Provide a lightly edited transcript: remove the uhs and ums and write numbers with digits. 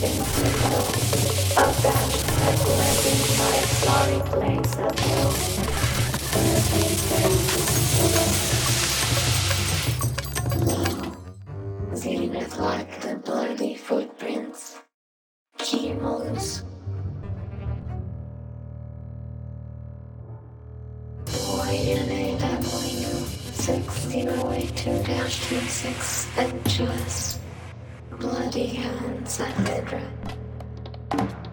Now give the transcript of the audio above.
Zenith like the bloody footprints. Chemos. YNAW 1602-26 Angeles. Bloody hands at Hydra.